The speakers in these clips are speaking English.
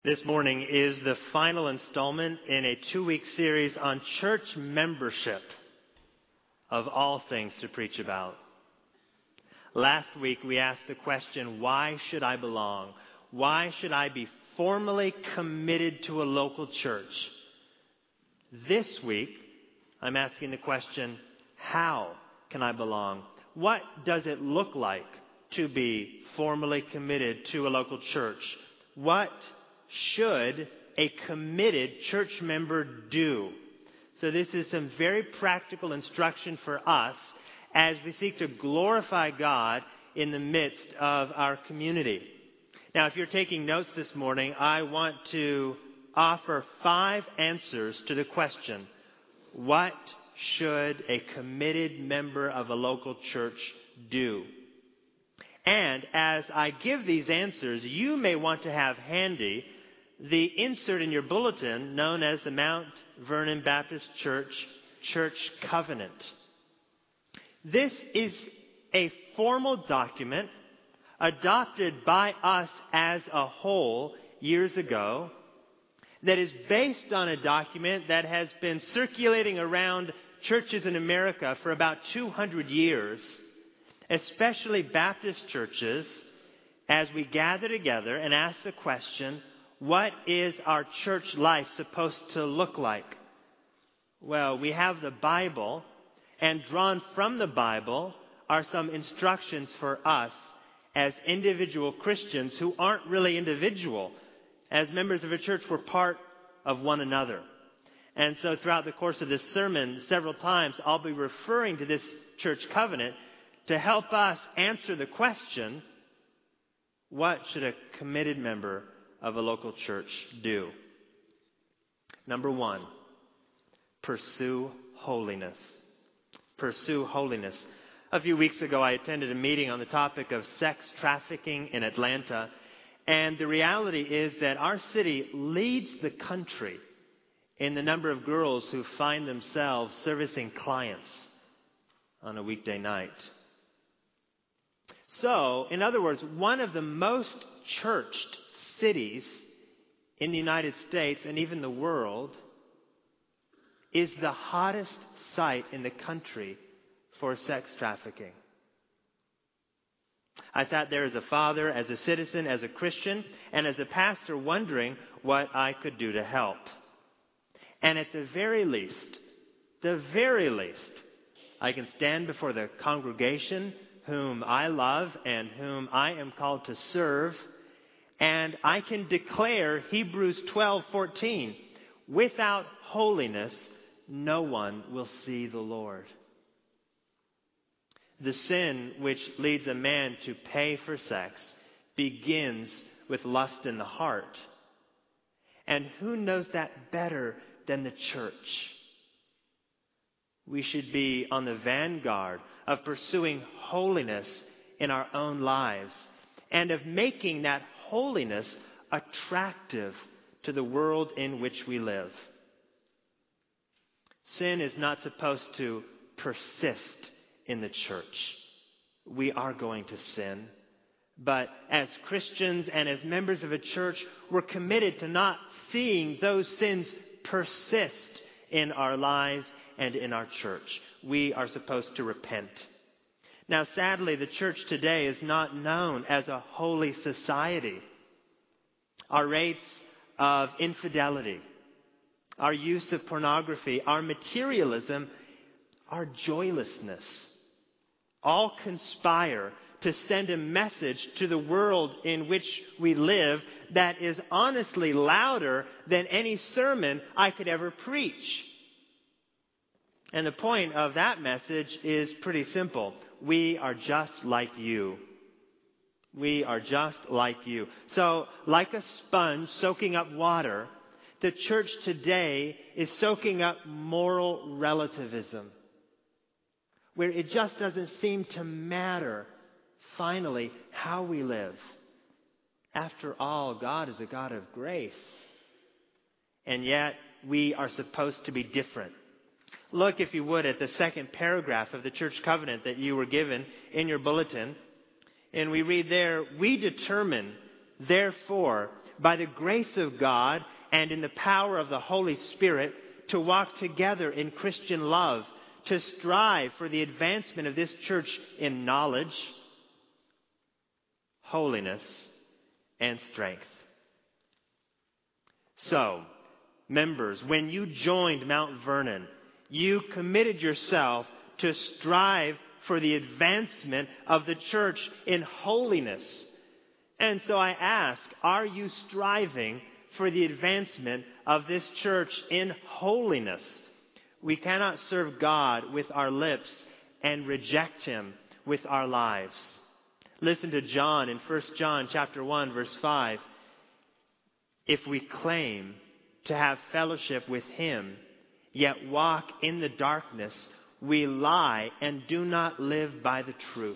This morning is the final installment in a 2-week series on church membership, of all things to preach about. Last week we asked the question, why should I belong? Why should I be formally committed to a local church? This week I'm asking the question, how can I belong? What does it look like to be formally committed to a local church? What should a committed church member do? So this is some very practical instruction for us as we seek to glorify God in the midst of our community. Now, if you're taking notes this morning, I want to offer 5 answers to the question, what should a committed member of a local church do? And as I give these answers, you may want to have handy the insert in your bulletin known as the Mount Vernon Baptist Church Church Covenant. This is a formal document adopted by us as a whole years ago that is based on a document that has been circulating around churches in America for about 200 years, especially Baptist churches, as we gather together and ask the question, what is our church life supposed to look like? Well, we have the Bible, and drawn from the Bible are some instructions for us as individual Christians who aren't really individual. As members of a church, we're part of one another. And so throughout the course of this sermon, several times I'll be referring to this church covenant to help us answer the question, what should a committed member of a local church do? Number 1, pursue holiness. Pursue holiness. A few weeks ago, I attended a meeting on the topic of sex trafficking in Atlanta. And the reality is that our city leads the country in the number of girls who find themselves servicing clients on a weekday night. So, in other words, one of the most churched cities in the United States and even the world is the hottest site in the country for sex trafficking. I sat there as a father, as a citizen, as a Christian, and as a pastor wondering what I could do to help. And at the very least, I can stand before the congregation whom I love and whom I am called to serve, and I can declare Hebrews 12:14, without holiness, no one will see the Lord. The sin which leads a man to pay for sex begins with lust in the heart. And who knows that better than the church? We should be on the vanguard of pursuing holiness in our own lives and of making that holiness attractive to the world in which we live. Sin is not supposed to persist in the church. We are going to sin. But as Christians and as members of a church, we're committed to not seeing those sins persist in our lives and in our church. We are supposed to repent. Now, sadly, the church today is not known as a holy society. Our rates of infidelity, our use of pornography, our materialism, our joylessness, all conspire to send a message to the world in which we live that is honestly louder than any sermon I could ever preach. And the point of that message is pretty simple. We are just like you. We are just like you. So, like a sponge soaking up water, the church today is soaking up moral relativism, where it just doesn't seem to matter, finally, how we live. After all, God is a God of grace. And yet, we are supposed to be different. Look, if you would, at the second paragraph of the church covenant that you were given in your bulletin. And we read there, we determine, therefore, by the grace of God and in the power of the Holy Spirit, to walk together in Christian love, to strive for the advancement of this church in knowledge, holiness, and strength. So, members, when you joined Mount Vernon, you committed yourself to strive for the advancement of the church in holiness. And so I ask, are you striving for the advancement of this church in holiness? We cannot serve God with our lips and reject Him with our lives. Listen to John in 1 John chapter 1, verse 5. If we claim to have fellowship with Him, yet walk in the darkness, we lie and do not live by the truth.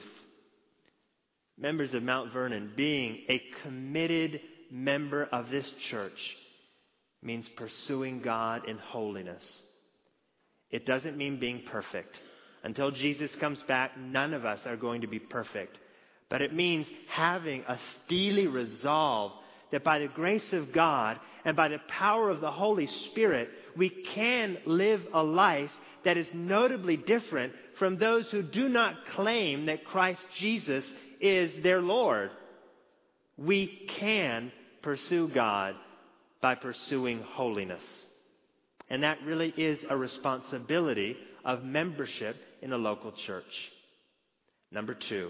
Members of Mount Vernon, being a committed member of this church means pursuing God in holiness. It doesn't mean being perfect. Until Jesus comes back, none of us are going to be perfect. But it means having a steely resolve that by the grace of God and by the power of the Holy Spirit, we can live a life that is notably different from those who do not claim that Christ Jesus is their Lord. We can pursue God by pursuing holiness. And that really is a responsibility of membership in a local church. Number 2,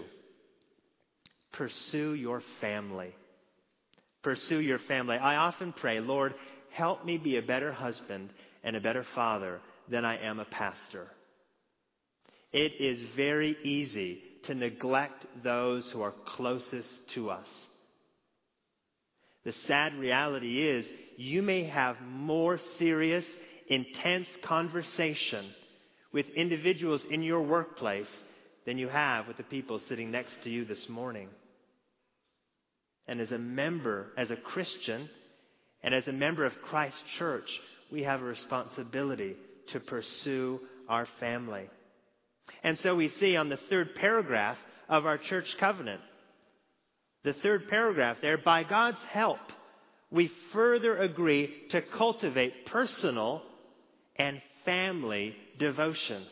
pursue your family. Pursue your family. I often pray, Lord, help me be a better husband and a better father than I am a pastor. It is very easy to neglect those who are closest to us. The sad reality is you may have more serious, intense conversation with individuals in your workplace than you have with the people sitting next to you this morning. And as a member, as a Christian, and as a member of Christ's church, we have a responsibility to pursue our family. And so we see on the third paragraph of our church covenant, the third paragraph there, by God's help, we further agree to cultivate personal and family devotions.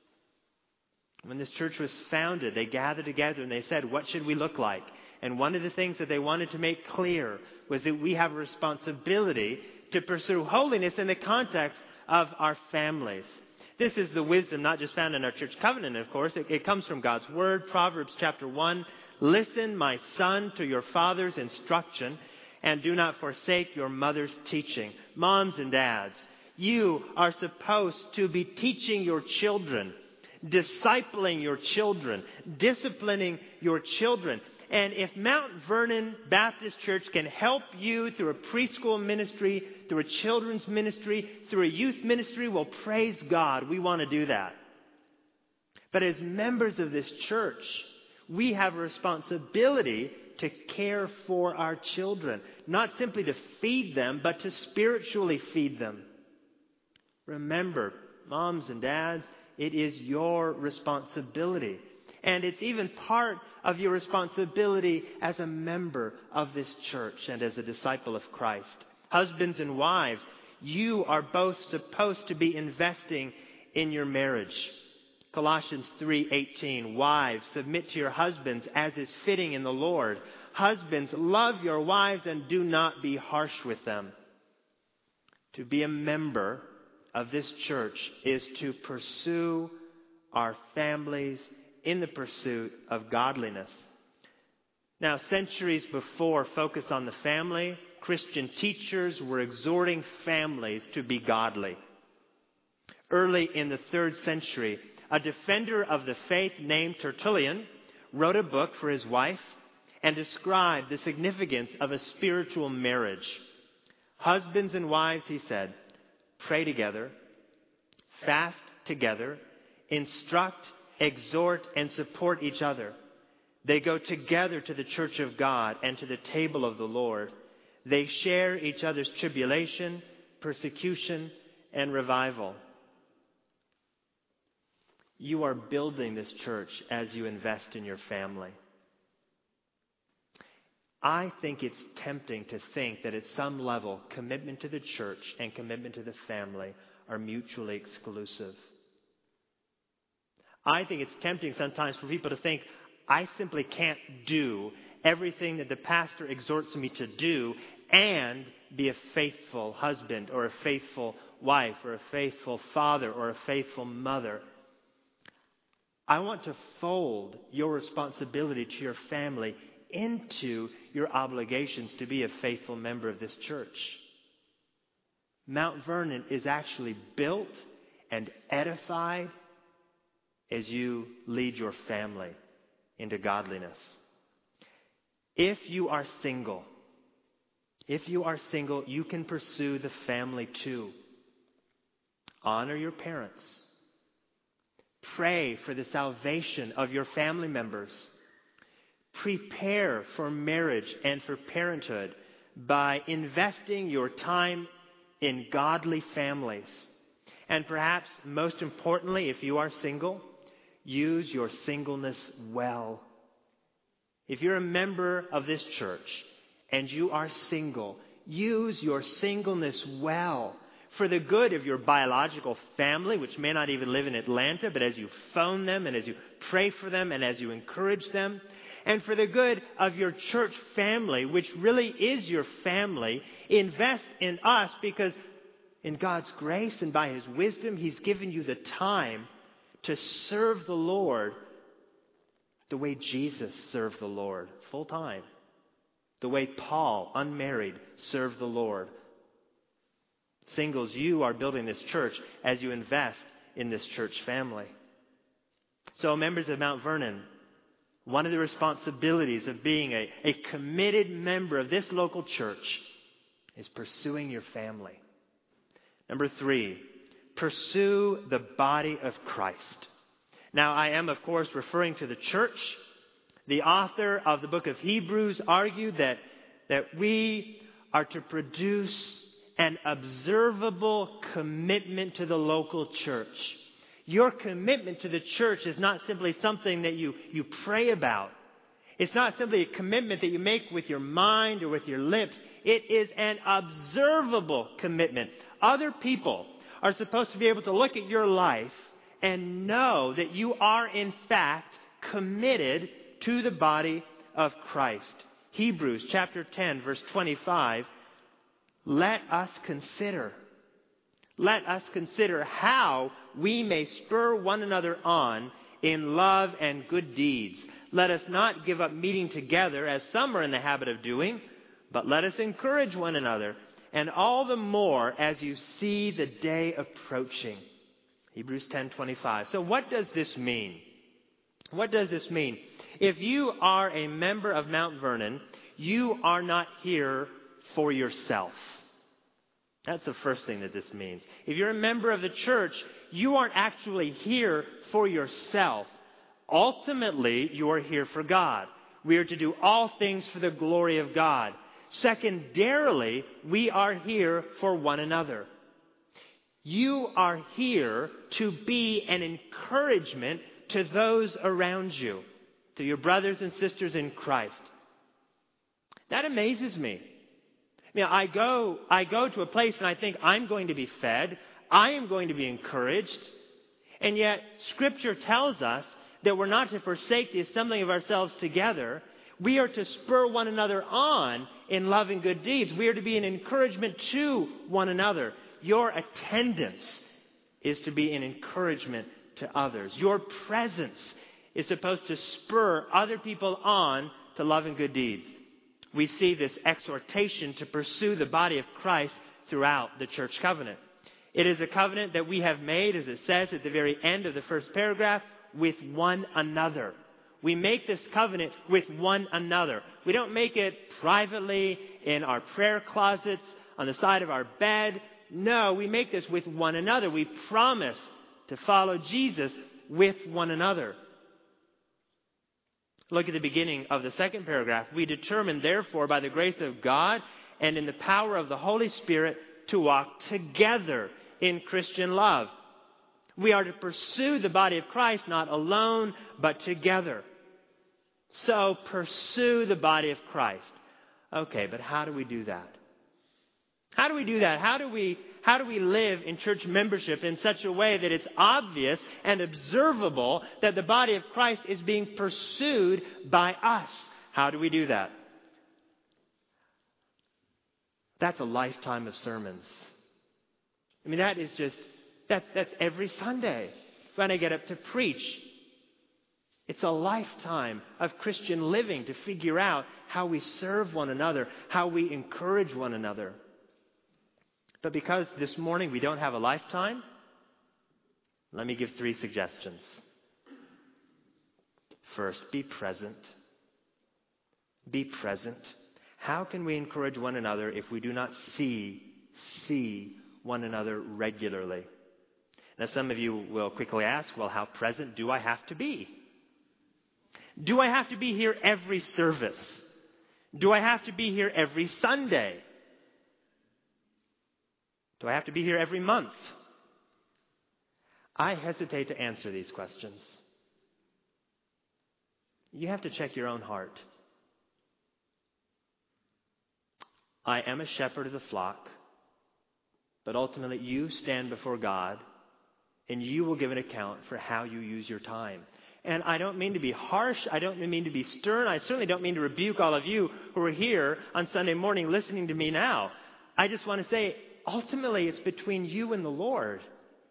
When this church was founded, they gathered together and they said, what should we look like? And one of the things that they wanted to make clear was that we have a responsibility to pursue holiness in the context of our families. This is the wisdom not just found in our church covenant, of course. It comes from God's Word. Proverbs chapter 1. Listen, my son, to your father's instruction, and do not forsake your mother's teaching. Moms and dads, you are supposed to be teaching your children, discipling your children, disciplining your children. And if Mount Vernon Baptist Church can help you through a preschool ministry, through a children's ministry, through a youth ministry, well, praise God. We want to do that. But as members of this church, we have a responsibility to care for our children. Not simply to feed them, but to spiritually feed them. Remember, moms and dads, it is your responsibility. And it's even part of your responsibility as a member of this church and as a disciple of Christ. Husbands and wives, you are both supposed to be investing in your marriage. Colossians 3:18, wives, submit to your husbands as is fitting in the Lord. Husbands, love your wives and do not be harsh with them. To be a member of this church is to pursue our families in the pursuit of godliness. Now, centuries before focus on the family, Christian teachers were exhorting families to be godly. Early in the 3rd century, a defender of the faith named Tertullian wrote a book for his wife and described the significance of a spiritual marriage. Husbands and wives, he said, pray together, fast together, instruct, exhort, and support each other. They go together to the church of God and to the table of the Lord. They share each other's tribulation, persecution, and revival. You are building this church as you invest in your family. I think it's tempting to think that at some level, commitment to the church and commitment to the family are mutually exclusive. I think it's tempting sometimes for people to think, I simply can't do everything that the pastor exhorts me to do and be a faithful husband or a faithful wife or a faithful father or a faithful mother. I want to fold your responsibility to your family into your obligations to be a faithful member of this church. Mount Vernon is actually built and edified as you lead your family into godliness. If you are single, you can pursue the family too. Honor your parents. Pray for the salvation of your family members. Prepare for marriage and for parenthood by investing your time in godly families. And perhaps most importantly, if you are single, use your singleness well. If you're a member of this church and you are single, use your singleness well for the good of your biological family, which may not even live in Atlanta, but as you phone them and as you pray for them and as you encourage them, and for the good of your church family, which really is your family, invest in us because in God's grace and by His wisdom, He's given you the time to serve the Lord the way Jesus served the Lord, full time. The way Paul, unmarried, served the Lord. Singles, you are building this church as you invest in this church family. So members of Mount Vernon, one of the responsibilities of being a committed member of this local church is pursuing your family. Number 3, pursue the body of Christ. Now, I am, of course, referring to the church. The author of the book of Hebrews argued that we are to produce an observable commitment to the local church. Your commitment to the church is not simply something that you pray about. It's not simply a commitment that you make with your mind or with your lips. It is an observable commitment. Other people are supposed to be able to look at your life and know that you are in fact committed to the body of Christ. Hebrews chapter 10 verse 25. Let us consider how we may spur one another on in love and good deeds. Let us not give up meeting together as some are in the habit of doing, but let us encourage one another, and all the more as you see the day approaching. Hebrews 10:25. So what does this mean? What does this mean? If you are a member of Mount Vernon, you are not here for yourself. That's the first thing that this means. If you're a member of the church, you aren't actually here for yourself. Ultimately, you are here for God. We are to do all things for the glory of God. Secondarily, we are here for one another. You are here to be an encouragement to those around you, to your brothers and sisters in Christ. That amazes me. I go to a place and I think I'm going to be fed. I am going to be encouraged. And yet Scripture tells us that we're not to forsake the assembling of ourselves together. We are to spur one another on in love and good deeds. We are to be an encouragement to one another. Your attendance is to be an encouragement to others. Your presence is supposed to spur other people on to love and good deeds. We see this exhortation to pursue the body of Christ throughout the church covenant. It is a covenant that we have made, as it says at the very end of the first paragraph, with one another. We make this covenant with one another. We don't make it privately in our prayer closets, on the side of our bed. No, we make this with one another. We promise to follow Jesus with one another. Look at the beginning of the second paragraph. We determine, therefore, by the grace of God and in the power of the Holy Spirit, to walk together in Christian love. We are to pursue the body of Christ, not alone, but together. So pursue the body of Christ. Okay, but how do we do that? How do we do that? How do we live in church membership in such a way that it's obvious and observable that the body of Christ is being pursued by us? How do we do that? That's a lifetime of sermons. I mean, that's every Sunday when I get up to preach. It's a lifetime of Christian living to figure out how we serve one another, how we encourage one another. But because this morning we don't have a lifetime, let me give 3 suggestions. First, be present. Be present. How can we encourage one another if we do not see one another regularly? Now, some of you will quickly ask, well, how present do I have to be? Do I have to be here every service? Do I have to be here every Sunday? Do I have to be here every month? I hesitate to answer these questions. You have to check your own heart. I am a shepherd of the flock, but ultimately you stand before God and you will give an account for how you use your time. And I don't mean to be harsh. I don't mean to be stern. I certainly don't mean to rebuke all of you who are here on Sunday morning listening to me now. I just want to say, ultimately, it's between you and the Lord.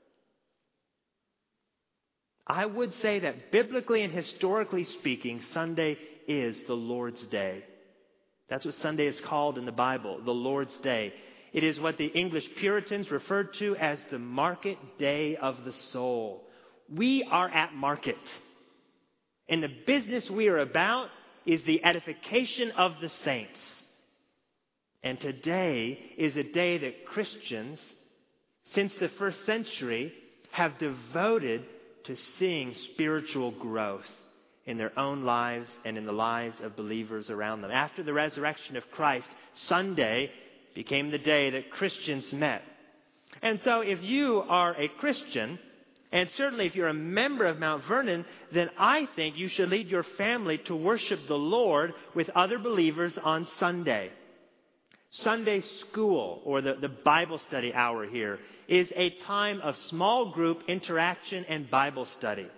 I would say that biblically and historically speaking, Sunday is the Lord's Day. That's what Sunday is called in the Bible, the Lord's Day. It is what the English Puritans referred to as the market day of the soul. We are at market. And the business we are about is the edification of the saints. And today is a day that Christians, since the first century, have devoted to seeing spiritual growth in their own lives and in the lives of believers around them. After the resurrection of Christ, Sunday became the day that Christians met. And so if you are a Christian, and certainly if you're a member of Mount Vernon, then I think you should lead your family to worship the Lord with other believers on Sunday. Sunday school, or the Bible study hour here, is a time of small group interaction and Bible study.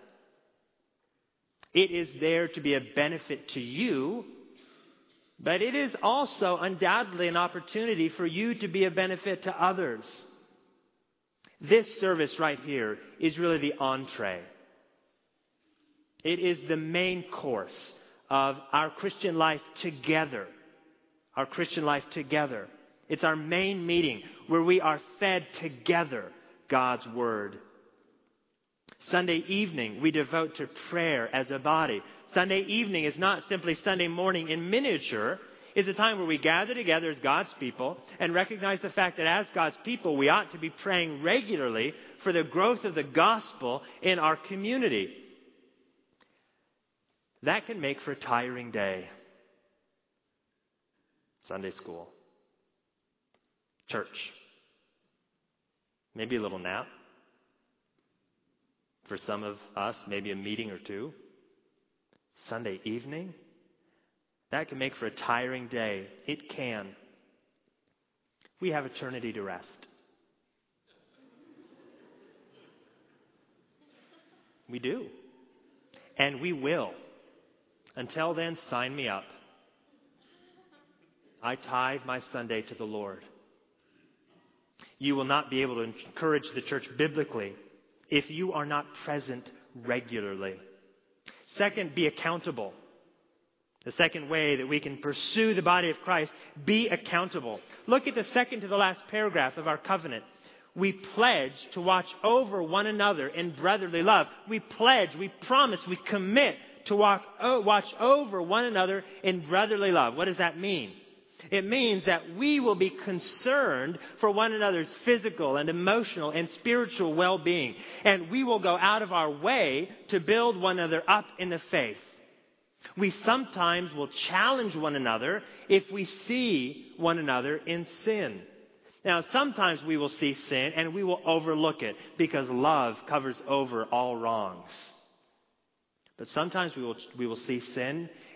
It is there to be a benefit to you, but it is also undoubtedly an opportunity for you to be a benefit to others. This service right here is really the entree. It is the main course of our Christian life together. Our Christian life together. It's our main meeting where we are fed together God's Word. Sunday evening we devote to prayer as a body. Sunday evening is not simply Sunday morning in miniature. It's a time where we gather together as God's people and recognize the fact that as God's people we ought to be praying regularly for the growth of the gospel in our community. That can make for a tiring day. Sunday school, church, maybe a little nap. For some of us, maybe a meeting or two. Sunday evening, that can make for a tiring day. It can. We have eternity to rest. We do. And we will. Until then, sign me up. I tithe my Sunday to the Lord. You will not be able to encourage the church biblically if you are not present regularly. Second, be accountable. The second way that we can pursue the body of Christ, be accountable. Look at the second to the last paragraph of our covenant. We pledge to watch over one another in brotherly love. We pledge, we promise, we commit to watch over one another in brotherly love. What does that mean? It means that we will be concerned for one another's physical and emotional and spiritual well-being. And we will go out of our way to build one another up in the faith. We sometimes will challenge one another if we see one another in sin. Now, sometimes we will see sin and we will overlook it because love covers over all wrongs. But sometimes we will see sin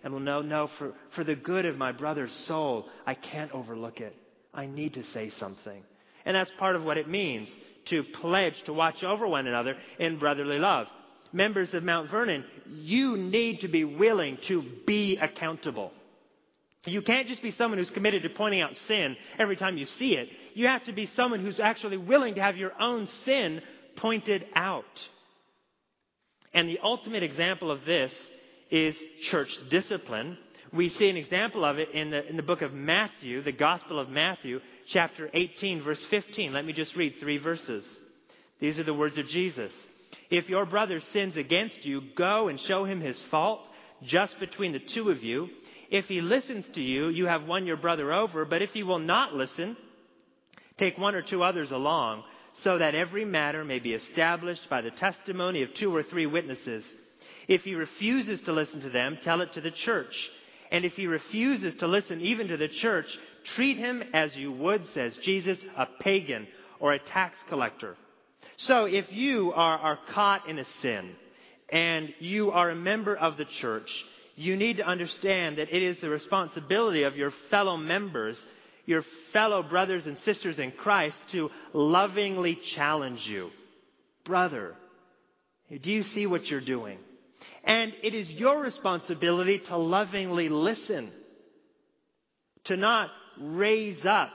and will know, no, for the good of my brother's soul, I can't overlook it. I need to say something. And that's part of what it means to pledge to watch over one another in brotherly love. Members of Mount Vernon, you need to be willing to be accountable. You can't just be someone who's committed to pointing out sin every time you see it. You have to be someone who's actually willing to have your own sin pointed out. And the ultimate example of this is church discipline. We see an example of it in the book of Matthew, the Gospel of Matthew, chapter 18, verse 15. Let me just read 3 verses. These are the words of Jesus. If your brother sins against you, go and show him his fault just between the two of you. If he listens to you, you have won your brother over. But if he will not listen, take 1 or 2 others along, so that every matter may be established by the testimony of 2 or 3 witnesses. If he refuses to listen to them, tell it to the church. And if he refuses to listen even to the church, treat him as you would, says Jesus, a pagan or a tax collector. So if you are caught in a sin and you are a member of the church, you need to understand that it is the responsibility of your fellow members, your fellow brothers and sisters in Christ, to lovingly challenge you. Brother, do you see what you're doing? And it is your responsibility to lovingly listen, to not raise up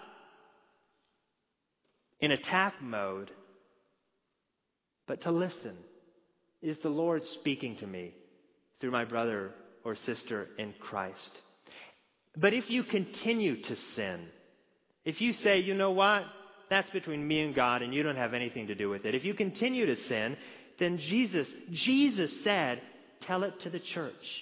in attack mode, but to listen. Is the Lord speaking to me through my brother or sister in Christ? But if you continue to sin, if you say, you know what, that's between me and God and you don't have anything to do with it. If you continue to sin, then Jesus said, tell it to the church.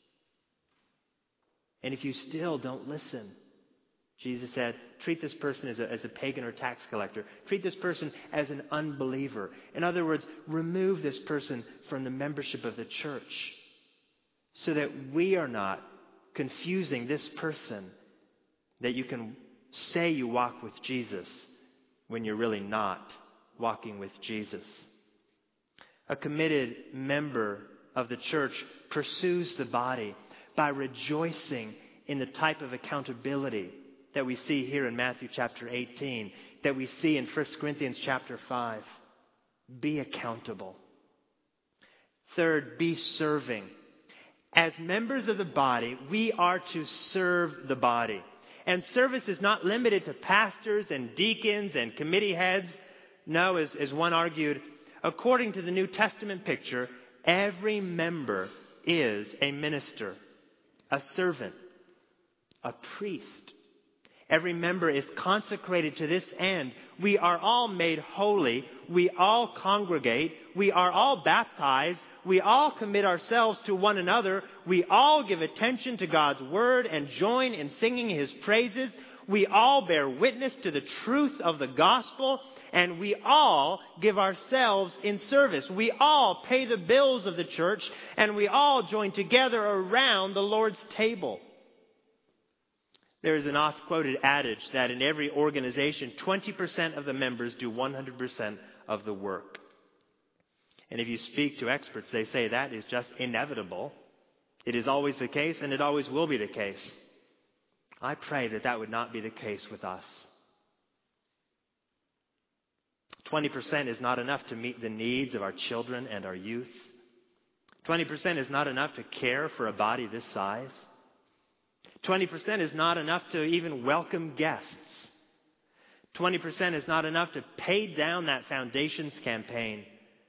And if you still don't listen, Jesus said, treat this person as a pagan or tax collector. Treat this person as an unbeliever. In other words, remove this person from the membership of the church so that we are not confusing this person, that you can say you walk with Jesus when you're really not walking with Jesus. A committed member of the church pursues the body by rejoicing in the type of accountability that we see here in Matthew chapter 18, that we see in 1 Corinthians chapter 5. Be accountable. Third, be serving. As members of the body, we are to serve the body. And service is not limited to pastors and deacons and committee heads. No, as one argued, according to the New Testament picture, every member is a minister, a servant, a priest. Every member is consecrated to this end. We are all made holy. We all congregate. We are all baptized. We all commit ourselves to one another. We all give attention to God's word and join in singing his praises. We all bear witness to the truth of the gospel. And we all give ourselves in service. We all pay the bills of the church. And we all join together around the Lord's table. There is an oft-quoted adage that in every organization, 20% of the members do 100% of the work. And if you speak to experts, they say that is just inevitable. It is always the case, and it always will be the case. I pray that that would not be the case with us. 20% is not enough to meet the needs of our children and our youth. 20% is not enough to care for a body this size. 20% is not enough to even welcome guests. 20% is not enough to pay down that foundations campaign.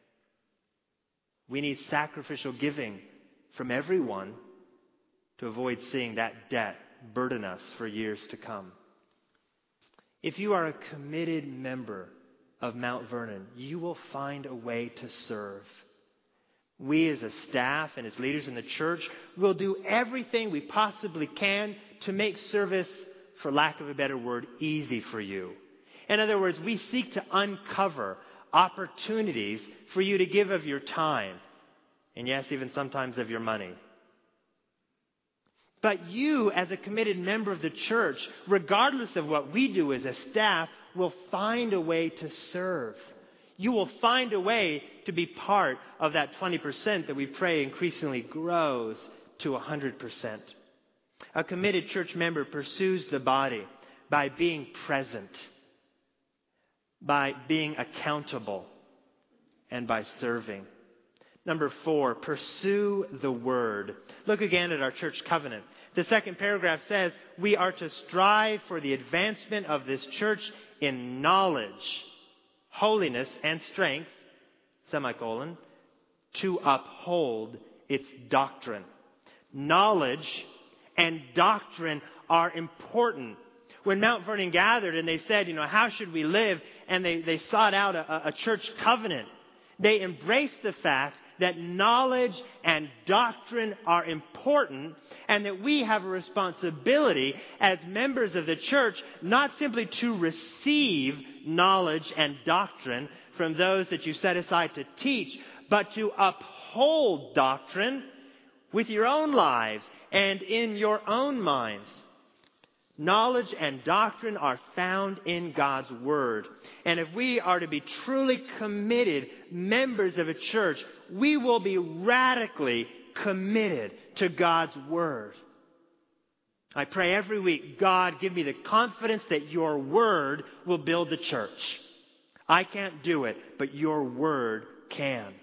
We need sacrificial giving from everyone to avoid seeing that debt burden us for years to come. If you are a committed member of Mount Vernon, you will find a way to serve. We as a staff and as leaders in the church will do everything we possibly can to make service, for lack of a better word, easy for you. In other words, we seek to uncover opportunities for you to give of your time. And yes, even sometimes of your money. But you, as a committed member of the church, regardless of what we do as a staff, will find a way to serve. You will find a way to be part of that 20% that we pray increasingly grows to 100%. A committed church member pursues the body by being present, by being accountable, and by serving. Number 4, pursue the word. Look again at our church covenant. The second paragraph says, we are to strive for the advancement of this church in knowledge, holiness, and strength, semicolon, to uphold its doctrine. Knowledge and doctrine are important. When Mount Vernon gathered and they said, how should we live? And they sought out a church covenant. They embraced the fact that knowledge and doctrine are important and that we have a responsibility as members of the church not simply to receive knowledge and doctrine from those that you set aside to teach, but to uphold doctrine with your own lives and in your own minds. Knowledge and doctrine are found in God's Word. And if we are to be truly committed members of a church, we will be radically committed to God's Word. I pray every week, God, give me the confidence that your Word will build the church. I can't do it, but your Word can.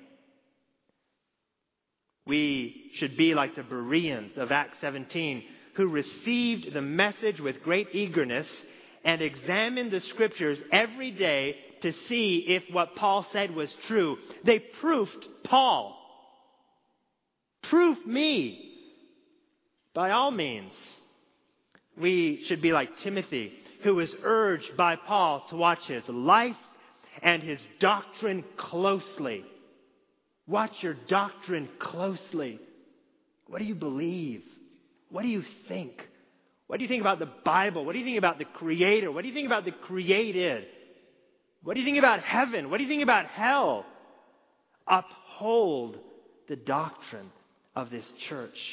We should be like the Bereans of Acts 17, who received the message with great eagerness and examined the Scriptures every day to see if what Paul said was true. They proofed Paul. Proof me. By all means. We should be like Timothy, who was urged by Paul to watch his life and his doctrine closely. Watch your doctrine closely. What do you believe? What do you think? What do you think about the Bible? What do you think about the Creator? What do you think about the created? What do you think about heaven? What do you think about hell? Uphold the doctrine of this church.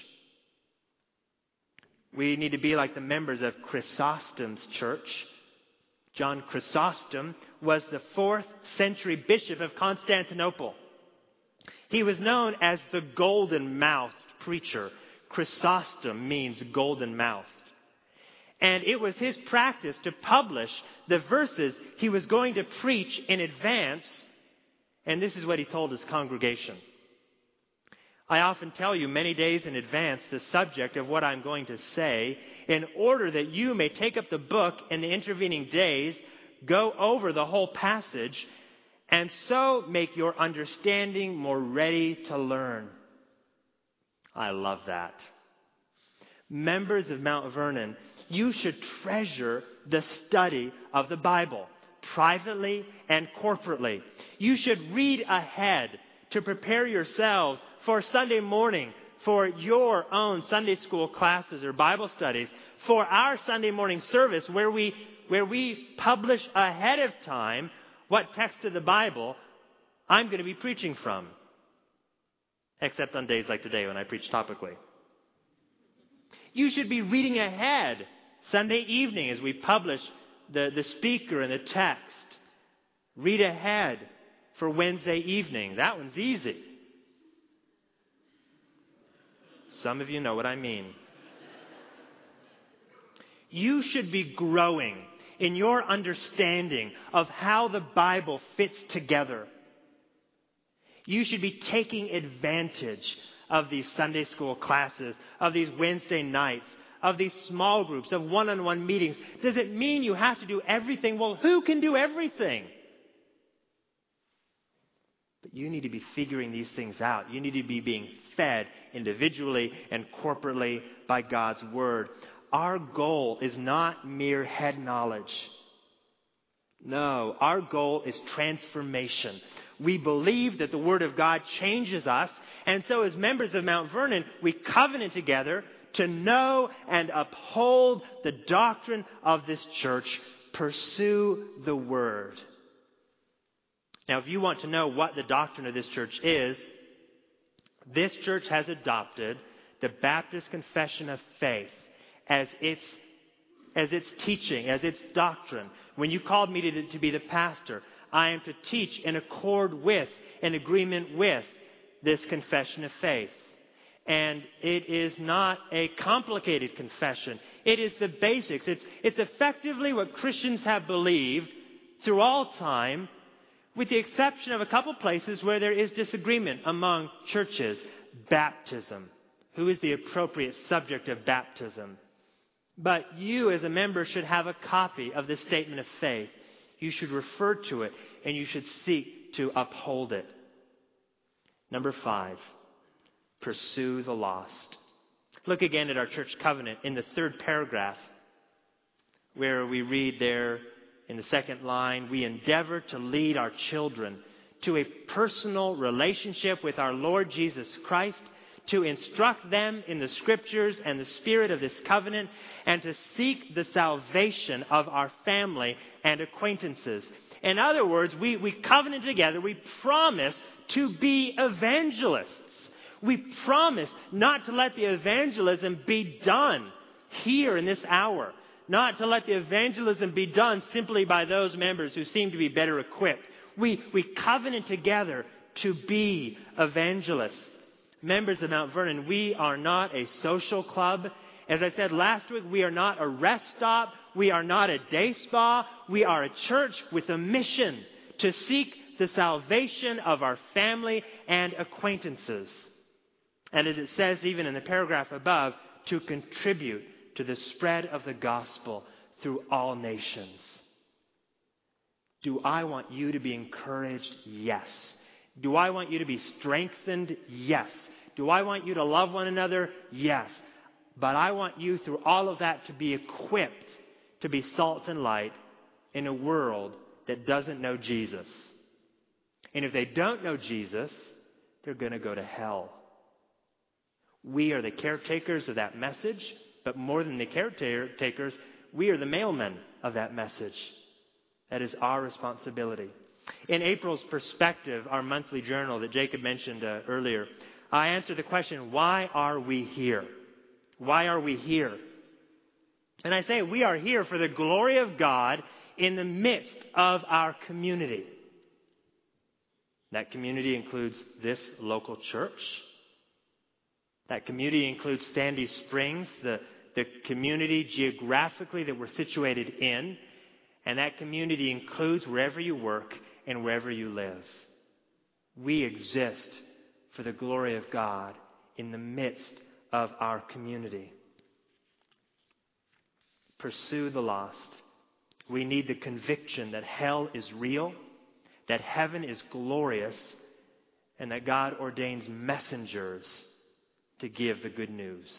We need to be like the members of Chrysostom's church. John Chrysostom was the 4th century bishop of Constantinople. He was known as the golden-mouthed preacher. Chrysostom means golden-mouthed. And it was his practice to publish the verses he was going to preach in advance. And this is what he told his congregation. I often tell you many days in advance the subject of what I'm going to say in order that you may take up the book in the intervening days, go over the whole passage, and so make your understanding more ready to learn. I love that. Members of Mount Vernon, you should treasure the study of the Bible, privately and corporately. You should read ahead to prepare yourselves for Sunday morning, for your own Sunday school classes or Bible studies, for our Sunday morning service where we publish ahead of time what text of the Bible I'm going to be preaching from. Except on days like today when I preach topically. You should be reading ahead Sunday evening as we publish the speaker and the text. Read ahead for Wednesday evening. That one's easy. Some of you know what I mean. You should be growing in your understanding of how the Bible fits together. You should be taking advantage of these Sunday school classes, of these Wednesday nights, of these small groups, of one-on-one meetings. Does it mean you have to do everything? Well, who can do everything? But you need to be figuring these things out. You need to be being fed individually and corporately by God's Word. Our goal is not mere head knowledge. No, our goal is transformation. We believe that the Word of God changes us, and so as members of Mount Vernon, we covenant together to know and uphold the doctrine of this church. Pursue the Word. Now, if you want to know what the doctrine of this church is, this church has adopted the Baptist Confession of Faith as its teaching, as its doctrine. When you called me to be the pastor, I am to teach in accord with, in agreement with this confession of faith. And it is not a complicated confession. It is the basics. It's effectively what Christians have believed through all time, with the exception of a couple places where there is disagreement among churches. Baptism. Who is the appropriate subject of baptism? But you as a member should have a copy of this statement of faith. You should refer to it and you should seek to uphold it. Number 5, pursue the lost. Look again at our church covenant in the 3rd paragraph, where we read there in the 2nd line, we endeavor to lead our children to a personal relationship with our Lord Jesus Christ, to instruct them in the Scriptures and the spirit of this covenant, and to seek the salvation of our family and acquaintances. In other words, we covenant together, we promise to be evangelists. We promise not to let the evangelism be done here in this hour. Not to let the evangelism be done simply by those members who seem to be better equipped. We covenant together to be evangelists. Members of Mount Vernon, we are not a social club. As I said last week, we are not a rest stop. We are not a day spa. We are a church with a mission to seek the salvation of our family and acquaintances. And as it says even in the paragraph above, to contribute to the spread of the gospel through all nations. Do I want you to be encouraged? Yes. Do I want you to be strengthened? Yes. Do I want you to love one another? Yes. But I want you through all of that to be equipped to be salt and light in a world that doesn't know Jesus. And if they don't know Jesus, they're going to go to hell. We are the caretakers of that message, but more than the caretakers, we are the mailmen of that message. That is our responsibility. In April's Perspective, our monthly journal that Jacob mentioned earlier, I answered the question, why are we here? Why are we here? And I say we are here for the glory of God in the midst of our community. That community includes this local church. That community includes Sandy Springs, the community geographically that we're situated in. And that community includes wherever you work and wherever you live. We exist for the glory of God in the midst of our community. Pursue the lost. We need the conviction that hell is real, that heaven is glorious, and that God ordains messengers to give the good news.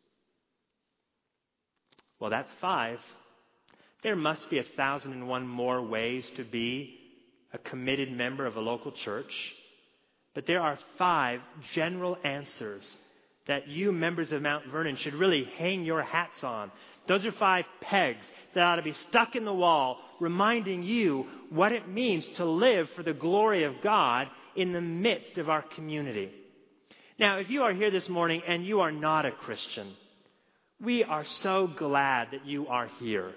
Well, that's 5. There must be 1,001 more ways to be a committed member of a local church. But there are 5 general answers that you members of Mount Vernon should really hang your hats on. Those are 5 pegs that ought to be stuck in the wall, reminding you what it means to live for the glory of God in the midst of our community. Now, if you are here this morning and you are not a Christian, we are so glad that you are here.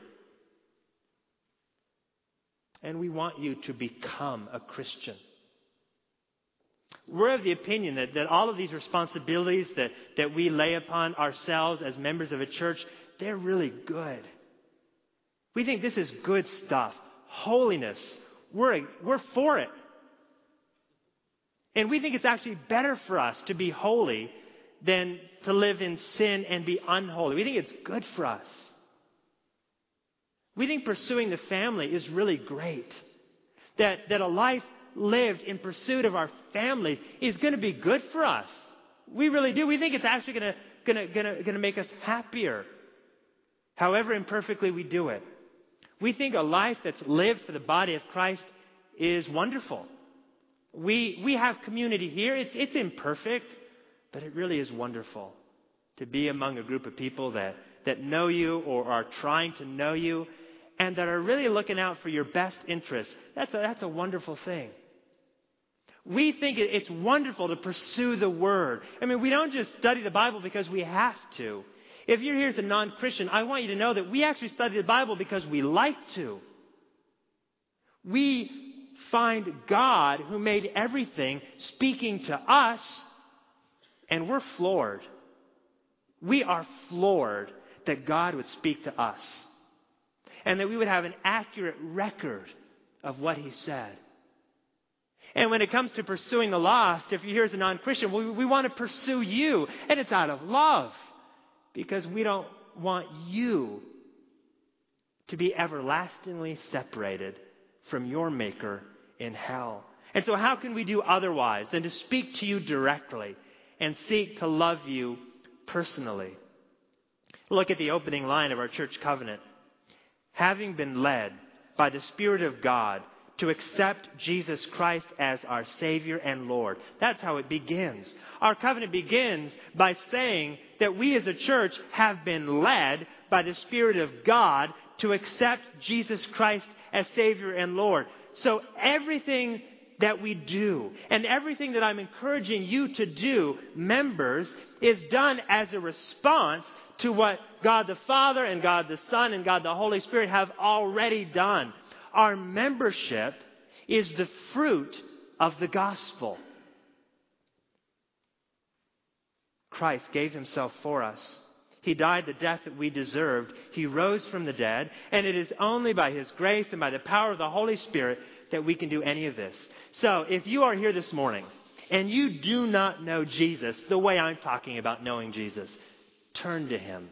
And we want you to become a Christian. We're of the opinion that all of these responsibilities that we lay upon ourselves as members of a church, they're really good. We think this is good stuff. Holiness. We're for it. And we think it's actually better for us to be holy than to live in sin and be unholy. We think it's good for us. We think pursuing the family is really great. That a life lived in pursuit of our families is going to be good for us. We really do. We think it's actually going to make us happier. However imperfectly we do it. We think a life that's lived for the body of Christ is wonderful. We have community here. It's imperfect, but it really is wonderful to be among a group of people that know you or are trying to know you and that are really looking out for your best interests. That's a wonderful thing. We think it's wonderful to pursue the Word. I mean, we don't just study the Bible because we have to. If you're here as a non-Christian, I want you to know that we actually study the Bible because we like to. We find God, who made everything, speaking to us And we're floored. We are floored that God would speak to us and that we would have an accurate record of what he said. And when it comes to pursuing the lost, if you're here as a non-Christian, we want to pursue you. And it's out of love, because we don't want you to be everlastingly separated from your Maker in hell. And so how can we do otherwise than to speak to you directly and seek to love you personally? Look at the opening line of our church covenant. Having been led by the Spirit of God to accept Jesus Christ as our Savior and Lord. That's how it begins. Our covenant begins by saying that we as a church have been led by the Spirit of God to accept Jesus Christ as Savior and Lord. So everything that we do and everything that I'm encouraging you to do, members, is done as a response to what God the Father and God the Son and God the Holy Spirit have already done. Our membership is the fruit of the gospel. Christ gave himself for us. He died the death that we deserved. He rose from the dead. And it is only by his grace and by the power of the Holy Spirit that we can do any of this. So if you are here this morning and you do not know Jesus the way I'm talking about knowing Jesus, turn to him.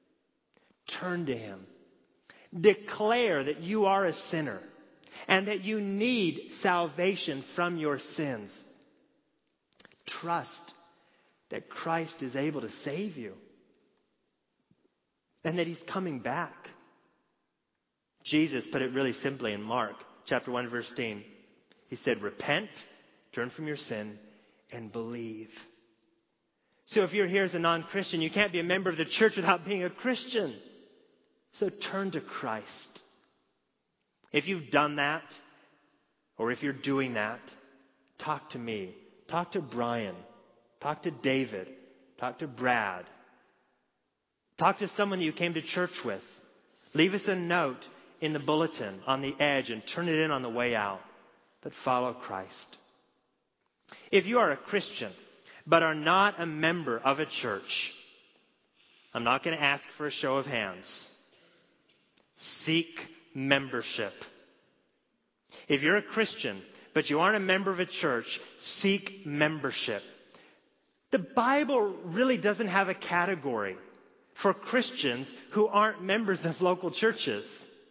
Turn to him. Declare that you are a sinner and that you need salvation from your sins. Trust that Christ is able to save you and that he's coming back. Jesus put it really simply in Mark chapter 1 verse 10. He said, repent, turn from your sin, and believe. So if you're here as a non-Christian, you can't be a member of the church without being a Christian. So turn to Christ. If you've done that, or if you're doing that, talk to me. Talk to Brian. Talk to David. Talk to Brad. Talk to someone you came to church with. Leave us a note in the bulletin on the edge and turn it in on the way out. But follow Christ. If you are a Christian but are not a member of a church, I'm not going to ask for a show of hands. Seek membership. If you're a Christian but you aren't a member of a church, seek membership. The Bible really doesn't have a category for Christians who aren't members of local churches.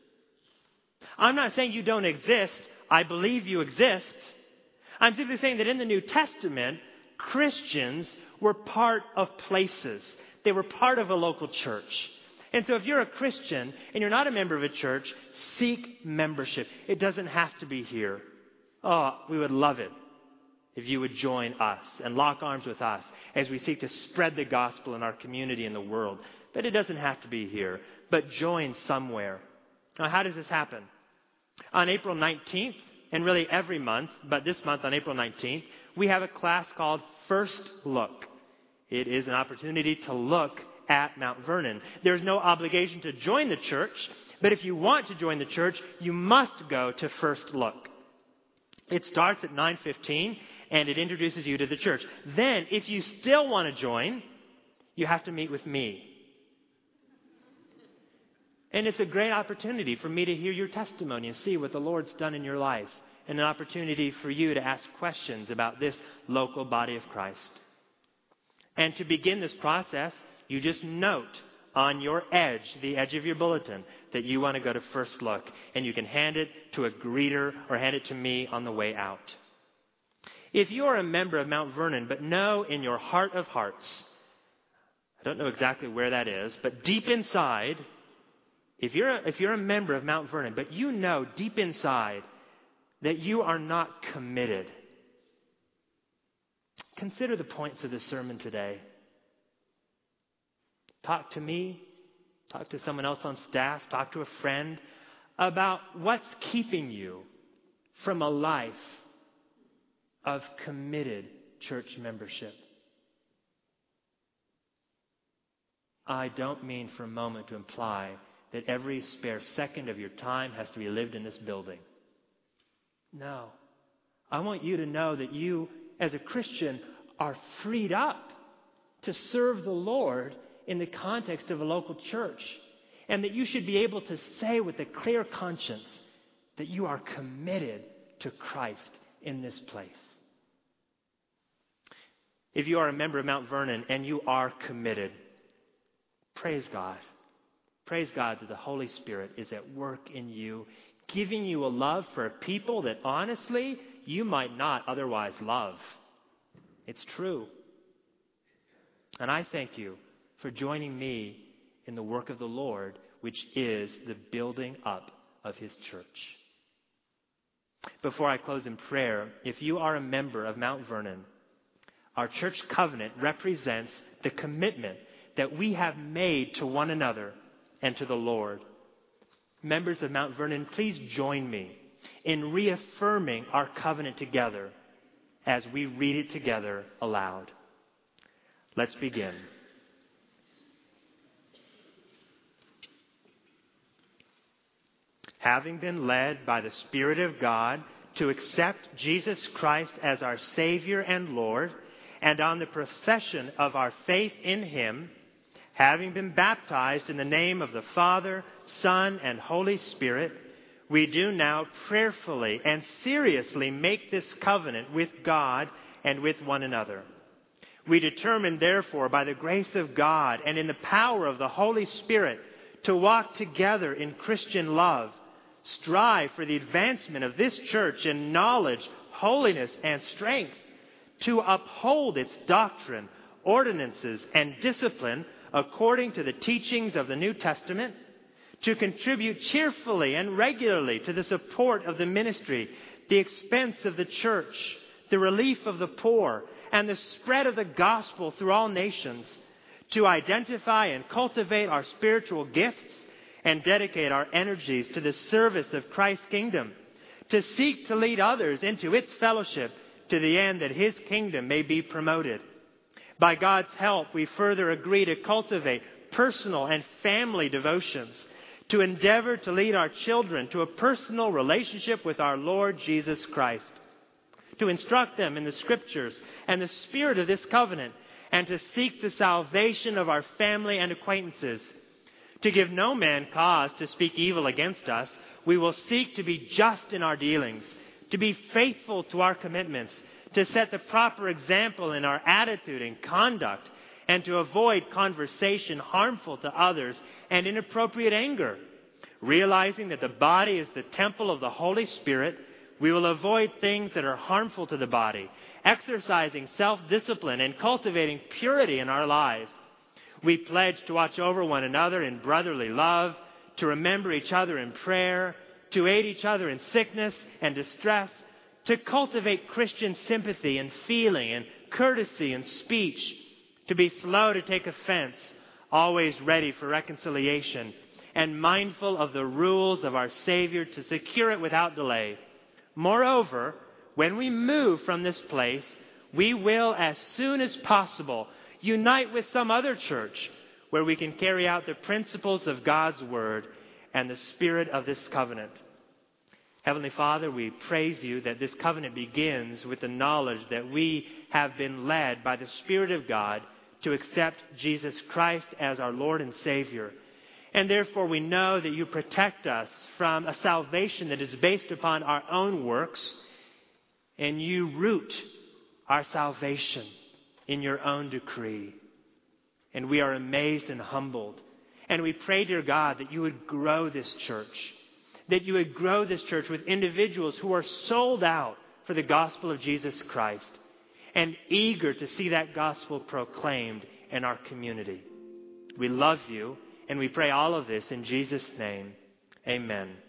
I'm not saying you don't exist. I believe you exist. I'm simply saying that in the New Testament, Christians were part of places. They were part of a local church. And so if you're a Christian and you're not a member of a church, seek membership. It doesn't have to be here. Oh, we would love it if you would join us and lock arms with us as we seek to spread the gospel in our community and the world. But it doesn't have to be here. But join somewhere. Now, how does this happen? On April 19th, and really every month, but this month on April 19th, we have a class called First Look. It is an opportunity to look at Mount Vernon. There's no obligation to join the church, but if you want to join the church, you must go to First Look. It starts at 9:15, and it introduces you to the church. Then, if you still want to join, you have to meet with me. And it's a great opportunity for me to hear your testimony and see what the Lord's done in your life. And an opportunity for you to ask questions about this local body of Christ. And to begin this process, you just note on your edge, the edge of your bulletin, that you want to go to First Look. And you can hand it to a greeter or hand it to me on the way out. If you are a member of Mount Vernon, but know in your heart of hearts, I don't know exactly where that is, but deep inside, if you're a member of Mount Vernon, but you know deep inside that you are not committed, consider the points of the sermon today. Talk to me, talk to someone else on staff, talk to a friend about what's keeping you from a life of committed church membership. I don't mean for a moment to imply that every spare second of your time has to be lived in this building. No. I want you to know that you, as a Christian, are freed up to serve the Lord in the context of a local church, and that you should be able to say with a clear conscience that you are committed to Christ in this place. If you are a member of Mount Vernon and you are committed, praise God. Praise God that the Holy Spirit is at work in you, giving you a love for people that honestly you might not otherwise love. It's true. And I thank you for joining me in the work of the Lord, which is the building up of His church. Before I close in prayer, if you are a member of Mount Vernon, our church covenant represents the commitment that we have made to one another and to the Lord. Members of Mount Vernon, please join me in reaffirming our covenant together as we read it together aloud. Let's begin. Having been led by the Spirit of God to accept Jesus Christ as our Savior and Lord, and on the profession of our faith in Him, having been baptized in the name of the Father, Son, and Holy Spirit, we do now prayerfully and seriously make this covenant with God and with one another. We determine, therefore, by the grace of God and in the power of the Holy Spirit, to walk together in Christian love, strive for the advancement of this church in knowledge, holiness, and strength, to uphold its doctrine, ordinances, and discipline according to the teachings of the New Testament, to contribute cheerfully and regularly to the support of the ministry, the expense of the church, the relief of the poor, and the spread of the gospel through all nations, to identify and cultivate our spiritual gifts and dedicate our energies to the service of Christ's kingdom, to seek to lead others into its fellowship to the end that His kingdom may be promoted. By God's help, we further agree to cultivate personal and family devotions, to endeavor to lead our children to a personal relationship with our Lord Jesus Christ, to instruct them in the Scriptures and the spirit of this covenant, and to seek the salvation of our family and acquaintances. To give no man cause to speak evil against us, we will seek to be just in our dealings, to be faithful to our commitments, to set the proper example in our attitude and conduct, and to avoid conversation harmful to others and inappropriate anger. Realizing that the body is the temple of the Holy Spirit, we will avoid things that are harmful to the body, exercising self-discipline and cultivating purity in our lives. We pledge to watch over one another in brotherly love, to remember each other in prayer, to aid each other in sickness and distress, to cultivate Christian sympathy and feeling and courtesy and speech, to be slow to take offense, always ready for reconciliation, and mindful of the rules of our Savior to secure it without delay. Moreover, when we move from this place, we will, as soon as possible, unite with some other church where we can carry out the principles of God's Word and the spirit of this covenant. Heavenly Father, we praise You that this covenant begins with the knowledge that we have been led by the Spirit of God to accept Jesus Christ as our Lord and Savior. And therefore we know that You protect us from a salvation that is based upon our own works, and You root our salvation in Your own decree. And we are amazed and humbled. And we pray, dear God, that You would grow this church. That You would grow this church with individuals who are sold out for the gospel of Jesus Christ and eager to see that gospel proclaimed in our community. We love You, and we pray all of this in Jesus' name. Amen.